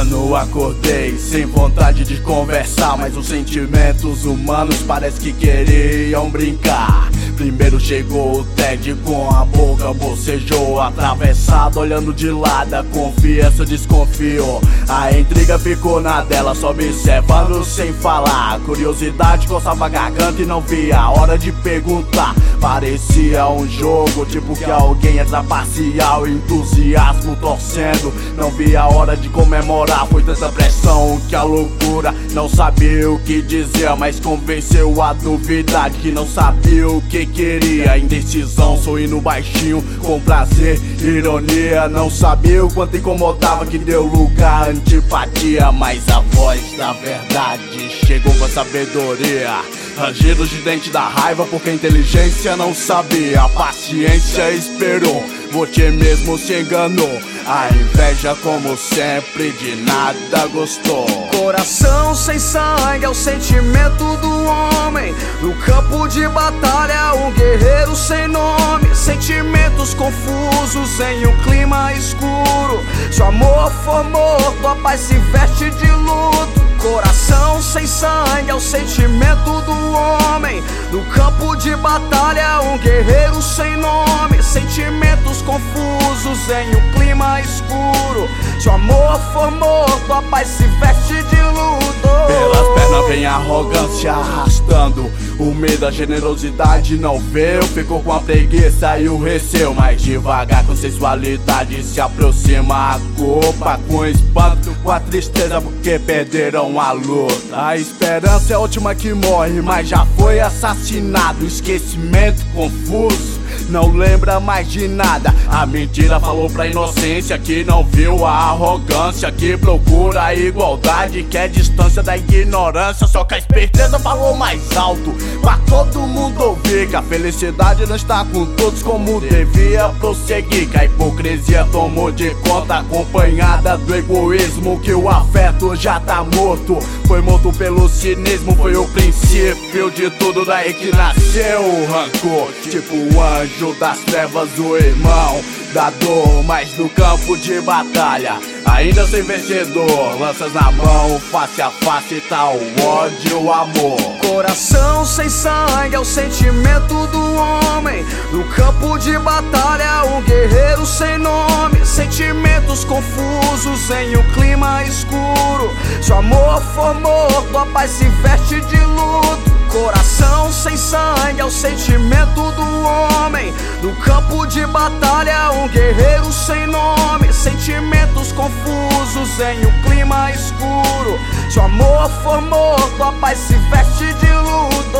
Mano, acordei sem vontade de conversar, mas os sentimentos humanos parece que queriam brincar. Primeiro chegou o Ted com a boca bocejou, atravessado olhando de lado, a confiança desconfiou. A intriga ficou na dela, só observando sem falar. Curiosidade coçava a garganta e não via a hora de perguntar. Parecia um jogo, tipo que alguém é trapacear, o entusiasmo torcendo. Não via a hora de comemorar, foi tanta pressão que a loucura. Não sabia o que dizer, mas convenceu a duvidade que não sabia o que queria. Indecisão, sorrindo baixinho, com prazer, ironia. Não sabia o quanto incomodava, que deu lugar à antipatia. Mas a voz da verdade chegou com a sabedoria. Rangidos de dente da raiva, porque a inteligência não sabia. A paciência esperou, você mesmo se enganou. A inveja, como sempre, de nada gostou. Coração sem sangue é o sentimento do homem. No campo de batalha, um guerreiro sem nome. Sentimentos confusos em um clima escuro. Se o amor for morto, a paz se veste de luto. Coração sem sangue é o sentimento do homem. No campo de batalha, um guerreiro sem nome. Sentimentos confusos em um clima escuro. Se o amor for morto, a paz se veste de luto. Pelas pernas vem a arrogância arrastando. O medo, a generosidade não veio. Ficou com a preguiça e o receio. Mais devagar com sensualidade se aproxima a culpa. Com espanto, com a tristeza, porque perderam a luta. A esperança é a última que morre, mas já foi assassinado. Esquecimento confuso, não lembra mais de nada. A mentira falou pra inocência que não viu a arrogância, que procura a igualdade, quer distância da ignorância. Só que a esperteza falou mais alto, pra todo mundo ouvir, que a felicidade não está com todos como devia prosseguir. Que a hipocrisia tomou de conta, acompanhada do egoísmo, que o afeto já tá morto. Foi morto pelo cinismo, foi o princípio de tudo, daí que nasceu o rancor. Tipo o anjo das trevas, o irmão da dor. Mas no campo de batalha, ainda sem vencedor, lanças na mão, face a face tá o ódio, o amor. Coração sem sangue é o sentimento do homem. No campo de batalha, um guerreiro sem nome. Sentimentos confusos em um clima escuro. Se o amor for morto, a paz se veste de luto. Coração sem sangue é o sentimento do homem. No campo de batalha, um guerreiro sem nome. Sentimentos confusos em um clima escuro. Se o amor for morto, a paz se veste de luto.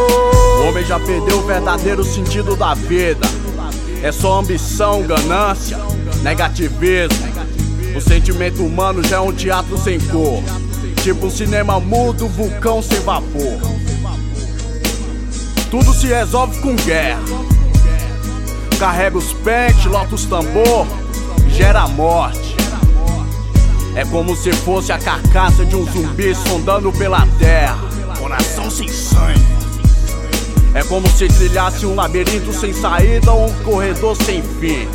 O homem já perdeu o verdadeiro sentido da vida. É só ambição, ganância, negativismo. O sentimento humano já é um teatro sem cor, tipo um cinema mudo, vulcão sem vapor. Tudo se resolve com guerra. Carrega os pentes, lota os tambor, gera morte. É como se fosse a carcaça de um zumbi sondando pela terra. Coração sem sangue. É como se trilhasse um labirinto sem saída ou um corredor sem fim.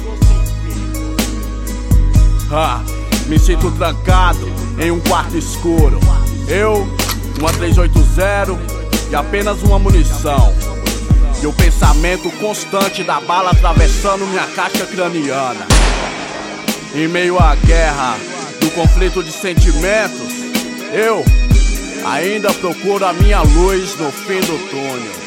Me sinto trancado em um quarto escuro. Eu, uma 380 e apenas uma munição. E o pensamento constante da bala atravessando minha caixa craniana. Em meio à guerra, do conflito de sentimentos, eu ainda procuro a minha luz no fim do túnel.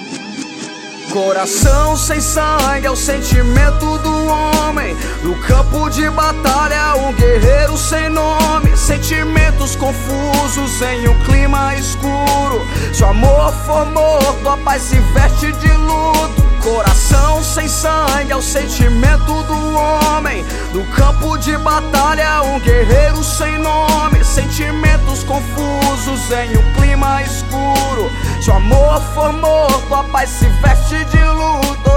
Coração sem sangue é o sentimento do homem. No campo de batalha, um guerreiro sem nome. Sentimentos confusos em um clima escuro. Se o amor for morto, a paz se veste de luto. Coração sem sangue é o sentimento do homem. No campo de batalha, um guerreiro sem nome. Sentimentos confusos em um clima escuro. Se o amor for morto, a paz se veste de luto.